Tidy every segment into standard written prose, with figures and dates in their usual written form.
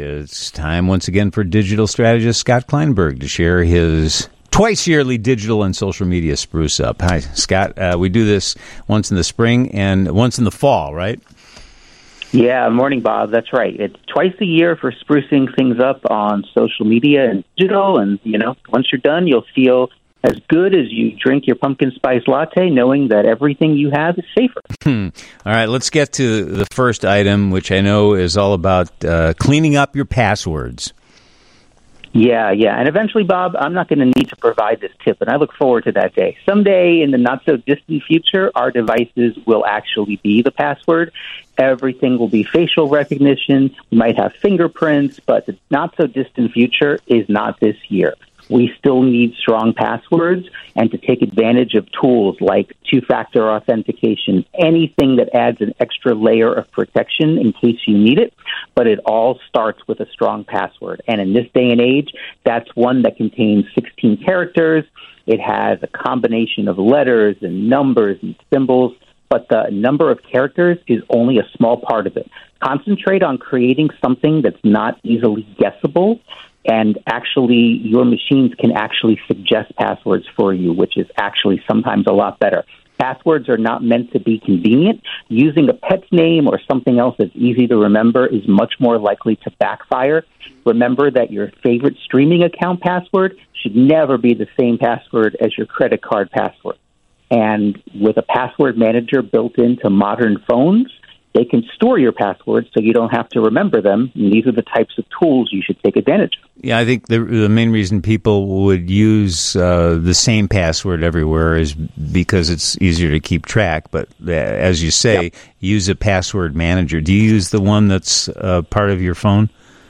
It's time once again for digital strategist Scott Kleinberg to share his twice-yearly digital and social media spruce up. Hi, Scott. We do this once in the spring and once in the fall, right? Yeah, morning, Bob. That's right. It's twice a year for sprucing things up on social media and digital. And, once you're done, you'll feel as good as you drink your pumpkin spice latte, knowing that everything you have is safer. All right, let's get to the first item, which I know is all about cleaning up your passwords. Yeah. And eventually, Bob, I'm not going to need to provide this tip, and I look forward to that day. Someday in the not-so-distant future, our devices will actually be the password. Everything will be facial recognition. We might have fingerprints, but the not-so-distant future is not this year. We still need strong passwords and to take advantage of tools like two-factor authentication, anything that adds an extra layer of protection in case you need it. But it all starts with a strong password. And in this day and age, that's one that contains 16 characters. It has a combination of letters and numbers and symbols, but the number of characters is only a small part of it. Concentrate on creating something that's not easily guessable, and actually your machines can actually suggest passwords for you, which is actually sometimes a lot better. Passwords are not meant to be convenient. Using a pet's name or something else that's easy to remember is much more likely to backfire. Remember that your favorite streaming account password should never be the same password as your credit card password. And with a password manager built into modern phones, they can store your passwords so you don't have to remember them. And these are the types of tools you should take advantage of. Yeah, I think the main reason people would use the same password everywhere is because it's easier to keep track. But as you say, use a password manager. Do you use the one that's part of your phone?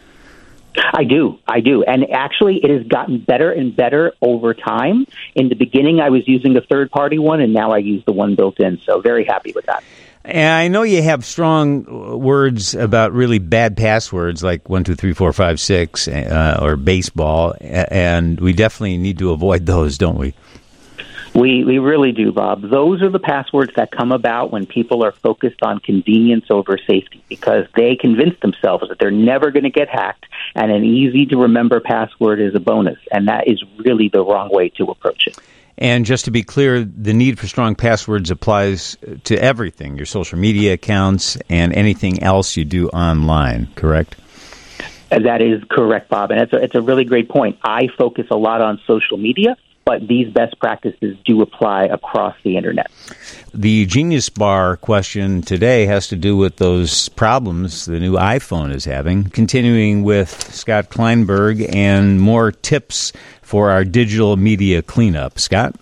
I do. And actually, it has gotten better and better over time. In the beginning, I was using a third-party one, and now I use the one built in. So very happy with that. And I know you have strong words about really bad passwords like 1, 2, 3, 4, 5, 6 or baseball, and we definitely need to avoid those, don't we? We really do, Bob. Those are the passwords that come about when people are focused on convenience over safety because they convince themselves that they're never going to get hacked, and an easy-to-remember password is a bonus, and that is really the wrong way to approach it. And just to be clear, the need for strong passwords applies to everything, your social media accounts and anything else you do online, correct? That is correct, Bob. And it's a really great point. I focus a lot on social media, but these best practices do apply across the Internet. The Genius Bar question today has to do with those problems the new iPhone is having. Continuing with Scott Kleinberg and more tips for our digital media cleanup. Scott?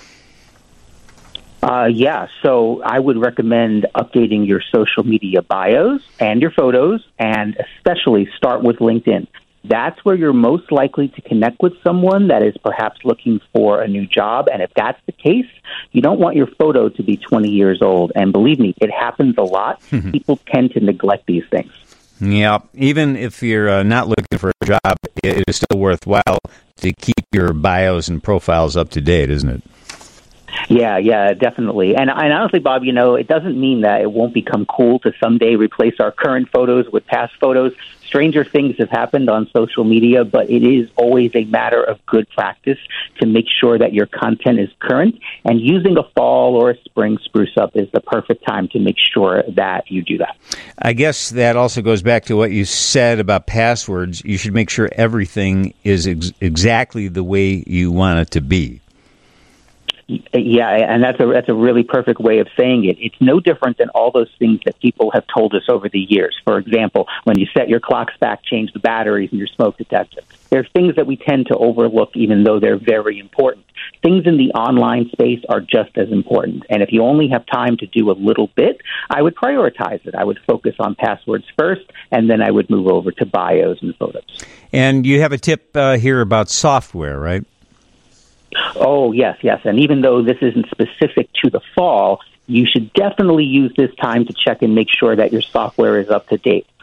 So I would recommend updating your social media bios and your photos, and especially start with LinkedIn. That's where you're most likely to connect with someone that is perhaps looking for a new job. And if that's the case, you don't want your photo to be 20 years old. And believe me, it happens a lot. People tend to neglect these things. Yeah, even if you're not looking for a job, it is still worthwhile to keep your bios and profiles up to date, isn't it? Yeah, definitely. And honestly, Bob, it doesn't mean that it won't become cool to someday replace our current photos with past photos. Stranger things have happened on social media, but it is always a matter of good practice to make sure that your content is current. And using a fall or a spring spruce up is the perfect time to make sure that you do that. I guess that also goes back to what you said about passwords. You should make sure everything is exactly the way you want it to be. Yeah, and that's a really perfect way of saying it. It's no different than all those things that people have told us over the years. For example, when you set your clocks back, change the batteries in your smoke detector. There are things that we tend to overlook even though they're very important. Things in the online space are just as important. And if you only have time to do a little bit, I would prioritize it. I would focus on passwords first, and then I would move over to bios and photos. And you have a tip here about software, right? Oh, yes. And even though this isn't specific to the fall, you should definitely use this time to check and make sure that your software is up to date.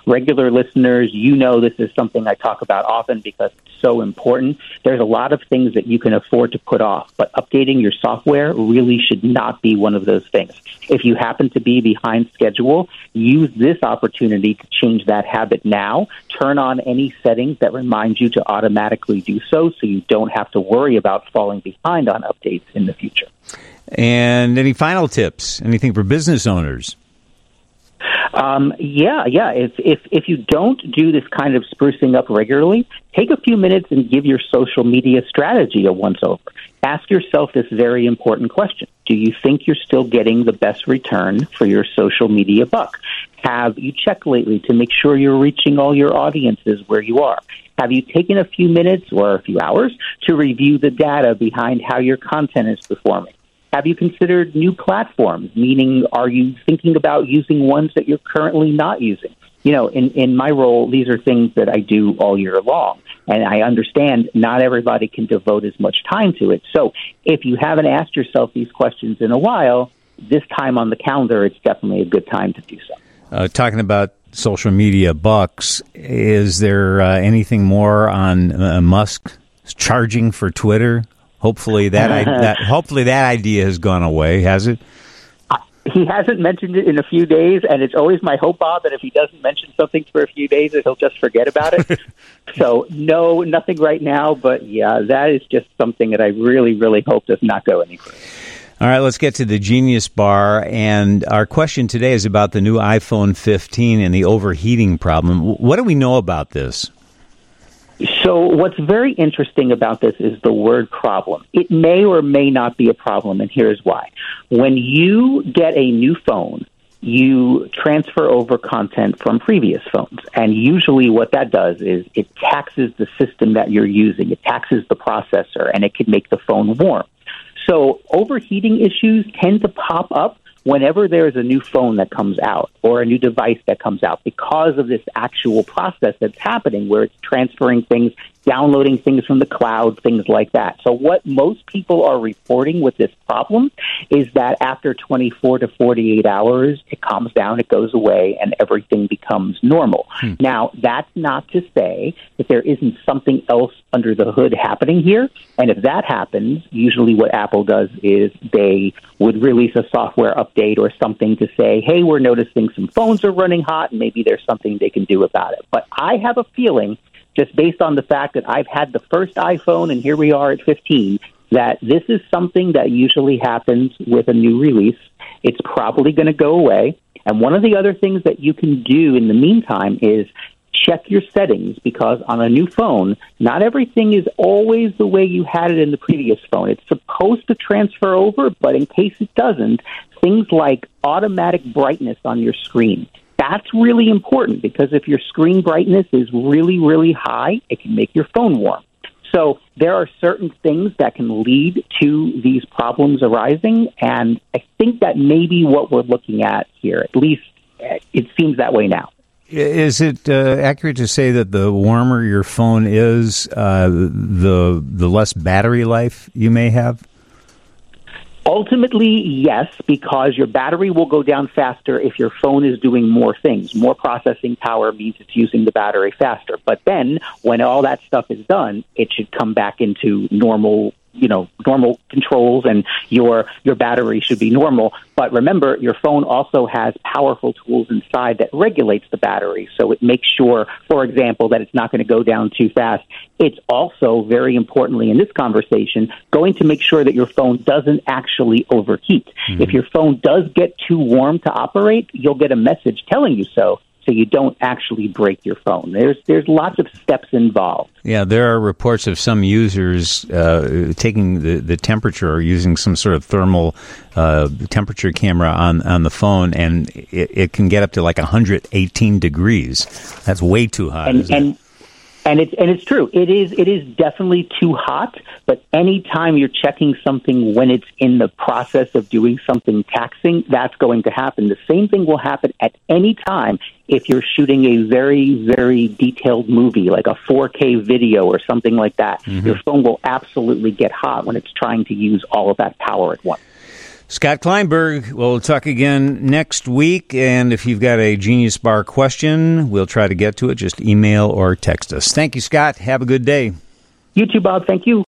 regular listeners, you know this is something I talk about often because it's so important. There's a lot of things that you can afford to put off, but updating your software really should not be one of those things. If you happen to be behind schedule, use this opportunity to change that habit now. Turn on any settings that remind you to automatically do so you don't have to worry about falling behind on updates in the future. And any final tips? Anything for business owners? Yeah. If you don't do this kind of sprucing up regularly, take a few minutes and give your social media strategy a once-over. Ask yourself this very important question. Do you think you're still getting the best return for your social media buck? Have you checked lately to make sure you're reaching all your audiences where you are? Have you taken a few minutes or a few hours to review the data behind how your content is performing? Have you considered new platforms? Meaning, are you thinking about using ones that you're currently not using? You know, in my role, these are things that I do all year long. And I understand not everybody can devote as much time to it. So if you haven't asked yourself these questions in a while, this time on the calendar, it's definitely a good time to do so. Talking about social media bucks, is there anything more on Musk charging for Twitter? Hopefully that idea has gone away, has it? He hasn't mentioned it in a few days, and it's always my hope, Bob, that if he doesn't mention something for a few days, that he'll just forget about it. So, no, nothing right now, but yeah, that is just something that I really, really hope does not go any further. All right, let's get to the Genius Bar, and our question today is about the new iPhone 15 and the overheating problem. What do we know about this? So what's very interesting about this is the word problem. It may or may not be a problem, and here's why. When you get a new phone, you transfer over content from previous phones. And usually what that does is it taxes the system that you're using. It taxes the processor, and it can make the phone warm. So overheating issues tend to pop up whenever there is a new phone that comes out or a new device that comes out because of this actual process that's happening where it's transferring things, downloading things from the cloud, things like that. So what most people are reporting with this problem is that after 24 to 48 hours, it calms down, it goes away, and everything becomes normal. Now, that's not to say that there isn't something else under the hood happening here. And if that happens, usually what Apple does is they would release a software update or something to say, hey, we're noticing some phones are running hot, and maybe there's something they can do about it. But I have a feeling, just based on the fact that I've had the first iPhone and here we are at 15, that this is something that usually happens with a new release. It's probably going to go away. And one of the other things that you can do in the meantime is check your settings, because on a new phone, not everything is always the way you had it in the previous phone. It's supposed to transfer over, but in case it doesn't, things like automatic brightness on your screen. That's really important, because if your screen brightness is really, really high, it can make your phone warm. So there are certain things that can lead to these problems arising, and I think that may be what we're looking at here. At least it seems that way now. Is it accurate to say that the warmer your phone is, the less battery life you may have? Ultimately, yes, because your battery will go down faster if your phone is doing more things. More processing power means it's using the battery faster. But then when all that stuff is done, it should come back into normal controls, and your battery should be normal. But remember, your phone also has powerful tools inside that regulates the battery. So it makes sure, for example, that it's not going to go down too fast. It's also, very importantly in this conversation, going to make sure that your phone doesn't actually overheat. If your phone does get too warm to operate, you'll get a message telling you so you don't actually break your phone. There's lots of steps involved. Yeah, there are reports of some users taking the temperature or using some sort of thermal temperature camera on the phone, and it can get up to like 118 degrees. That's way too hot. And it's true. It is definitely too hot, but anytime you're checking something when it's in the process of doing something taxing, that's going to happen. The same thing will happen at any time if you're shooting a very, very detailed movie, like a 4K video or something like that. Your phone will absolutely get hot when it's trying to use all of that power at once. Scott Kleinberg, we'll talk again next week. And if you've got a Genius Bar question, we'll try to get to it. Just email or text us. Thank you, Scott. Have a good day. You too, Bob. Thank you.